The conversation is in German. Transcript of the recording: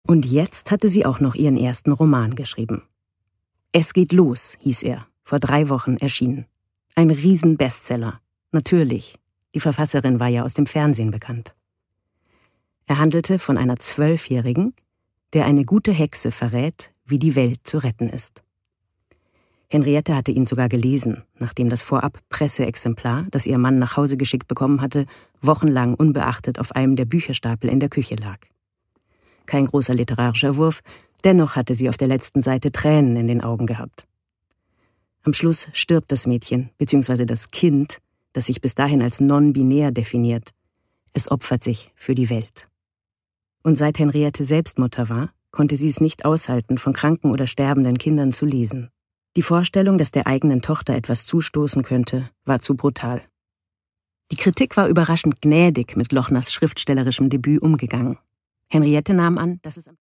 Und jetzt hatte sie auch noch ihren ersten Roman geschrieben. »Es geht los«, hieß er, vor 3 Wochen erschienen. Ein Riesen-Bestseller. Natürlich, die Verfasserin war ja aus dem Fernsehen bekannt. Er handelte von einer 12-Jährigen, der eine gute Hexe verrät, wie die Welt zu retten ist. Henriette hatte ihn sogar gelesen, nachdem das Vorab-Presseexemplar, das ihr Mann nach Hause geschickt bekommen hatte, wochenlang unbeachtet auf einem der Bücherstapel in der Küche lag. Kein großer literarischer Wurf, dennoch hatte sie auf der letzten Seite Tränen in den Augen gehabt. Am Schluss stirbt das Mädchen, bzw. das Kind, das sich bis dahin als non-binär definiert. Es opfert sich für die Welt. Und seit Henriette selbst Mutter war, konnte sie es nicht aushalten, von kranken oder sterbenden Kindern zu lesen. Die Vorstellung, dass der eigenen Tochter etwas zustoßen könnte, war zu brutal. Die Kritik war überraschend gnädig mit Lochners schriftstellerischem Debüt umgegangen. Henriette nahm an, dass es